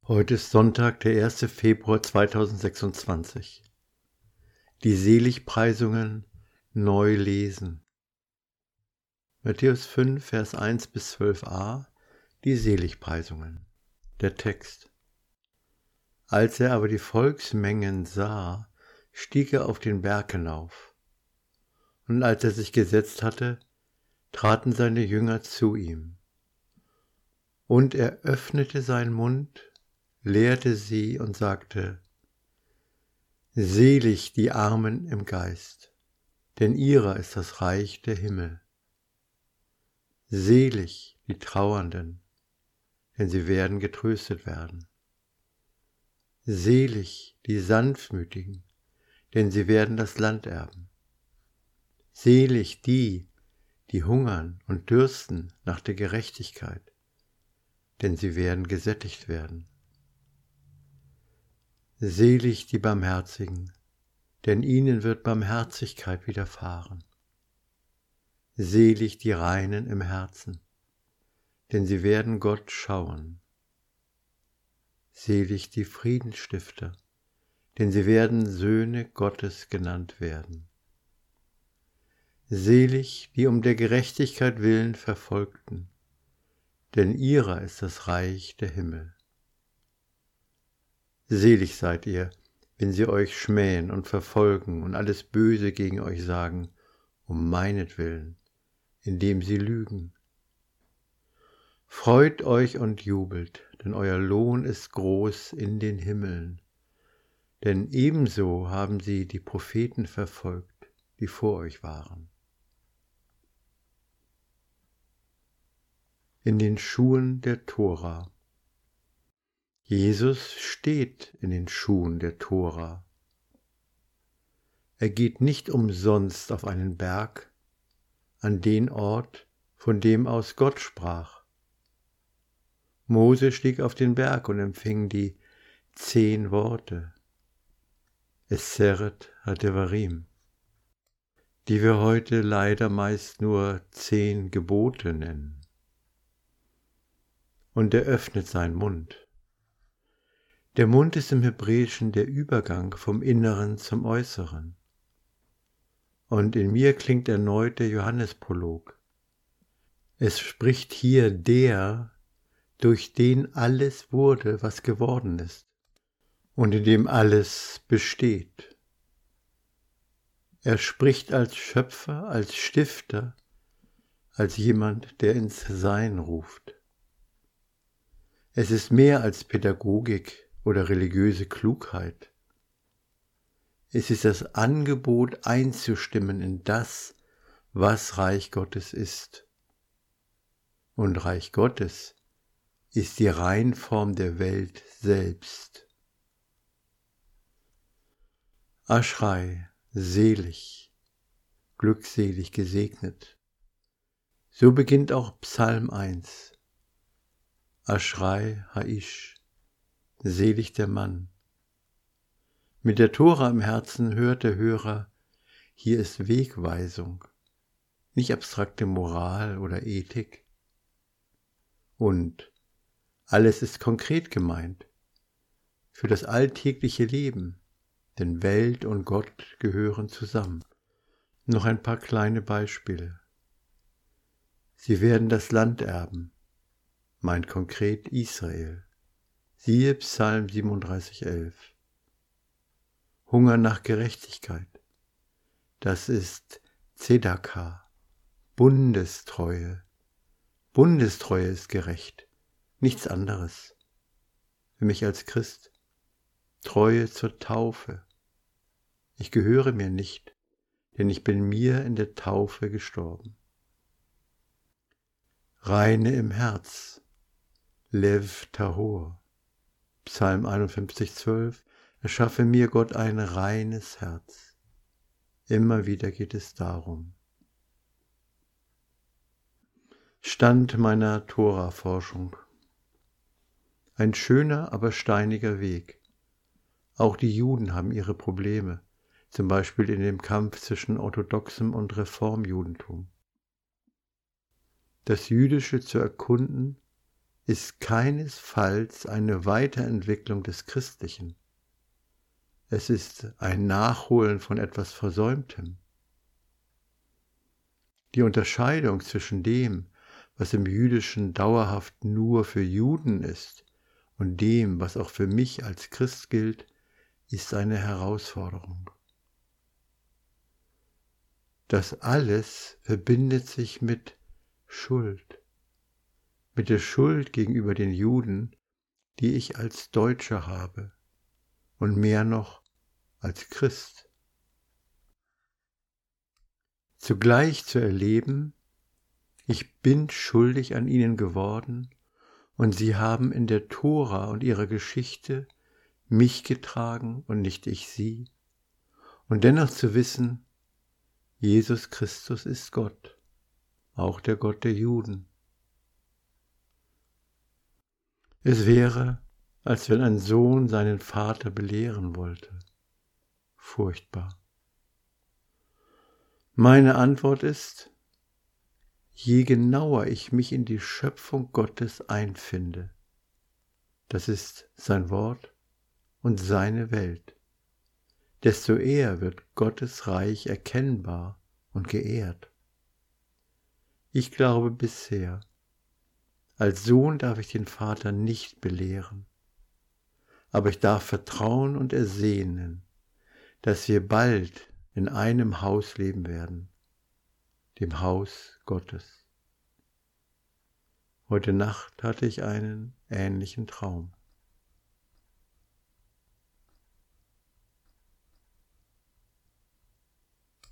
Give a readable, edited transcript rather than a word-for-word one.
Heute ist Sonntag, der 1. Februar 2026. Die Seligpreisungen neu lesen. Matthäus 5, Vers 1 bis 12a, die Seligpreisungen. Der Text. Als er aber die Volksmengen sah, stieg er auf den Berg hinauf. Und als er sich gesetzt hatte, traten seine Jünger zu ihm. Und er öffnete seinen Mund, lehrte sie und sagte: Selig die Armen im Geist, denn ihrer ist das Reich der Himmel. Selig die Trauernden, denn sie werden getröstet werden. Selig die Sanftmütigen, denn sie werden das Land erben. Selig die, die hungern und dürsten nach der Gerechtigkeit, denn sie werden gesättigt werden. Selig die Barmherzigen, denn ihnen wird Barmherzigkeit widerfahren. Selig die Reinen im Herzen, denn sie werden Gott schauen. Selig die Friedensstifter, denn sie werden Söhne Gottes genannt werden. Selig die um der Gerechtigkeit willen Verfolgten, denn ihrer ist das Reich der Himmel. Selig seid ihr, wenn sie euch schmähen und verfolgen und alles Böse gegen euch sagen, um meinetwillen, indem sie lügen. Freut euch und jubelt, denn euer Lohn ist groß in den Himmeln. Denn ebenso haben sie die Propheten verfolgt, die vor euch waren. In den Schuhen der Tora. Jesus steht in den Schuhen der Tora. Er geht nicht umsonst auf einen Berg, an den Ort, von dem aus Gott sprach. Mose stieg auf den Berg und empfing die 10 Worte, Eseret HaDevarim, die wir heute leider meist nur 10 Gebote nennen. Und er öffnet seinen Mund. Der Mund ist im Hebräischen der Übergang vom Inneren zum Äußeren. Und in mir klingt erneut der Johannesprolog. Es spricht hier der, durch den alles wurde, was geworden ist, und in dem alles besteht. Er spricht als Schöpfer, als Stifter, als jemand, der ins Sein ruft. Es ist mehr als Pädagogik oder religiöse Klugheit. Es ist das Angebot einzustimmen in das, was Reich Gottes ist. Und Reich Gottes ist die Reinform der Welt selbst. Aschrei, selig, glückselig, gesegnet. So beginnt auch Psalm 1. Aschrei Haish, selig der Mann. Mit der Tora im Herzen hört der Hörer, hier ist Wegweisung, nicht abstrakte Moral oder Ethik. Und alles ist konkret gemeint, für das alltägliche Leben, denn Welt und Gott gehören zusammen. Noch ein paar kleine Beispiele. Sie werden das Land erben, meint konkret Israel. Siehe Psalm 37,11. Hunger nach Gerechtigkeit, das ist Tzedakah, Bundestreue. Bundestreue ist gerecht, nichts anderes. Für mich als Christ, Treue zur Taufe. Ich gehöre mir nicht, denn ich bin mir in der Taufe gestorben. Reine im Herz, Lev Tahor. Psalm 51,12, erschaffe mir Gott ein reines Herz. Immer wieder geht es darum. Stand meiner Tora-Forschung. Ein schöner, aber steiniger Weg. Auch die Juden haben ihre Probleme, zum Beispiel in dem Kampf zwischen orthodoxem und Reformjudentum. Das Jüdische zu erkunden ist keinesfalls eine Weiterentwicklung des Christlichen. Es ist ein Nachholen von etwas Versäumtem. Die Unterscheidung zwischen dem, was im Jüdischen dauerhaft nur für Juden ist, und dem, was auch für mich als Christ gilt, ist eine Herausforderung. Das alles verbindet sich mit Schuld, mit der Schuld gegenüber den Juden, die ich als Deutscher habe und mehr noch als Christ. Zugleich zu erleben, ich bin schuldig an ihnen geworden und sie haben in der Tora und ihrer Geschichte mich getragen und nicht ich sie. Und dennoch zu wissen, Jesus Christus ist Gott, auch der Gott der Juden. Es wäre, als wenn ein Sohn seinen Vater belehren wollte. Furchtbar. Meine Antwort ist, je genauer ich mich in die Schöpfung Gottes einfinde, das ist sein Wort und seine Welt, desto eher wird Gottes Reich erkennbar und geehrt. Ich glaube bisher, als Sohn darf ich den Vater nicht belehren, aber ich darf vertrauen und ersehnen, dass wir bald in einem Haus leben werden, dem Haus Gottes. Heute Nacht hatte ich einen ähnlichen Traum.